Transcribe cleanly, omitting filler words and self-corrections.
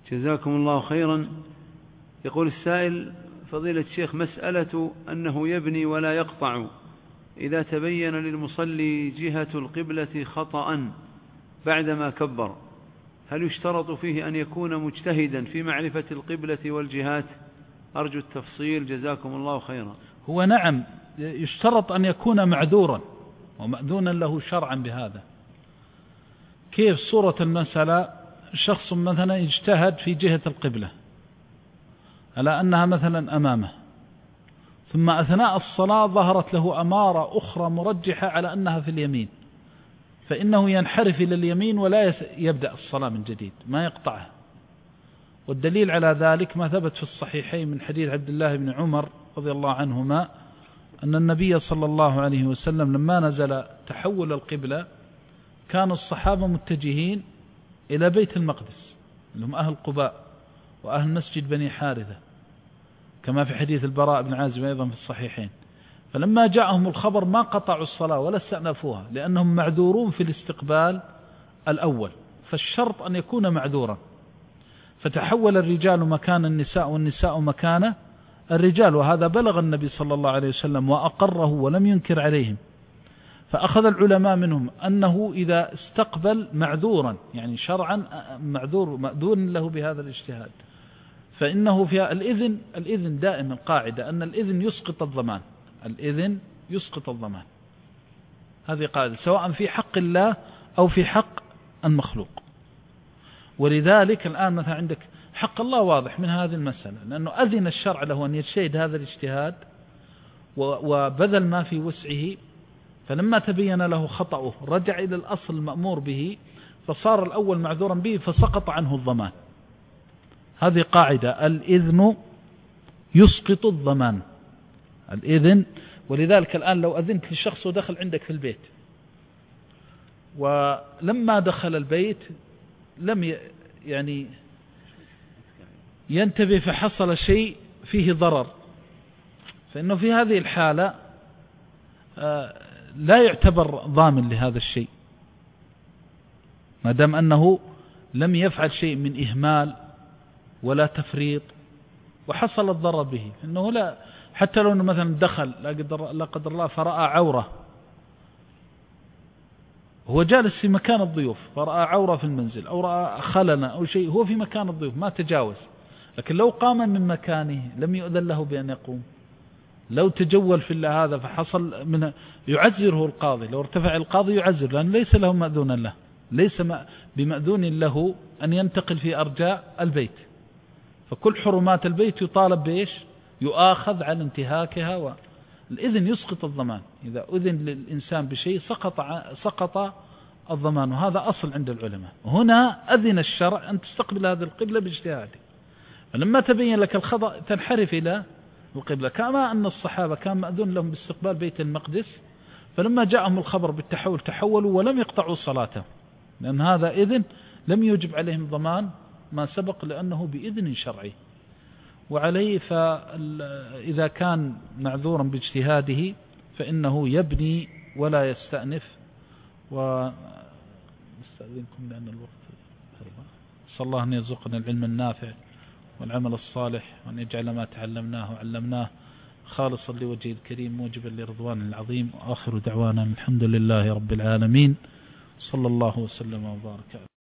جزاكم الله خيرا. يقول السائل: فضيلة الشيخ، مسألة أنه يبني ولا يقطع إذا تبين للمصلي جهة القبلة خطأ بعدما كبر، هل يشترط فيه أن يكون مجتهدا في معرفة القبلة والجهات؟ أرجو التفصيل جزاكم الله خيرا. هو نعم يشترط أن يكون معذورا ومأذونا له شرعا بهذا. كيف صورة المسألة؟ شخص مثلا اجتهد في جهة القبلة على أنها مثلا أمامه، ثم أثناء الصلاة ظهرت له أمارة أخرى مرجحة على أنها في اليمين، فإنه ينحرف إلى اليمين ولا يبدأ الصلاة من جديد، ما يقطعها. والدليل على ذلك ما ثبت في الصحيحين من حديث عبد الله بن عمر رضي الله عنهما أن النبي صلى الله عليه وسلم لما نزل تحول القبلة كان الصحابة متجهين إلى بيت المقدس اللي هم أهل قباء وأهل مسجد بني حارثة، كما في حديث البراء بن عازب أيضا في الصحيحين. فلما جاءهم الخبر ما قطعوا الصلاة ولا استأنفوها لأنهم معذورون في الاستقبال الأول، فالشرط أن يكون معذورا. فتحول الرجال مكان النساء والنساء مكان الرجال، وهذا بلغ النبي صلى الله عليه وسلم وأقره ولم ينكر عليهم. فأخذ العلماء منهم أنه إذا استقبل معذورا، يعني شرعا معذور مأذون له بهذا الاجتهاد، فإنه في الإذن دائما قاعدة أن الإذن يسقط الضمان، الإذن يسقط الضمان، هذه قاعدة سواء في حق الله أو في حق المخلوق. ولذلك الآن مثلا عندك حق الله واضح من هذه المسألة، لأنه أذن الشرع له أن يجتهد هذا الاجتهاد وبذل ما في وسعه، فلما تبين له خطأه رجع إلى الأصل المأمور به، فصار الأول معذورا به فسقط عنه الضمان. هذه قاعدة، الإذن يسقط الضمان، الإذن. ولذلك الآن لو أذنت لشخص ودخل عندك في البيت، ولما دخل البيت لم يعني ينتبه فحصل شيء فيه ضرر، فإنه في هذه الحالة لا يعتبر ضامن لهذا الشيء ما دام أنه لم يفعل شيء من إهمال ولا تفريط وحصل الضرر به. إنه لا، حتى لو أنه مثلا دخل لا قدر الله فرأى عورة، هو جالس في مكان الضيوف فرأى عورة في المنزل أو رأى خلنا أو شيء، هو في مكان الضيوف ما تجاوز، لكن لو قام من مكانه لم يؤذن له بأن يقوم. لو تجول في الله هذا فحصل من يعذره القاضي، لو ارتفع القاضي يعذر، لأن ليس له مأذون له، ليس بمأذون له أن ينتقل في أرجاء البيت، فكل حرمات البيت يطالب بإيش؟ يؤاخذ على انتهاكها. والإذن يسقط الضمان، إذا أذن للإنسان بشيء سقط الضمان، وهذا أصل عند العلماء. هنا أذن الشرع أن تستقبل هذه القبلة باجتهادك، فلما تبين لك الخطأ تنحرف إلى القبلة، كما أن الصحابة كان مأذون لهم باستقبال بيت المقدس، فلما جاءهم الخبر بالتحول تحولوا ولم يقطعوا صلاتهم، لأن هذا إذن لم يجب عليهم ضمان ما سبق لأنه بإذن شرعي. وعليه فإذا كان معذورا باجتهاده فإنه يبني ولا يستأنف. ونستأذنكم لأن الوقت، صلى الله أن يرزقنا العلم النافع والعمل الصالح، وأن يجعل ما تعلمناه وعلمناه خالصا لوجهه الكريم موجبا لرضوانه العظيم. وآخر دعوانا الحمد لله رب العالمين، صلى الله وسلم وبارك.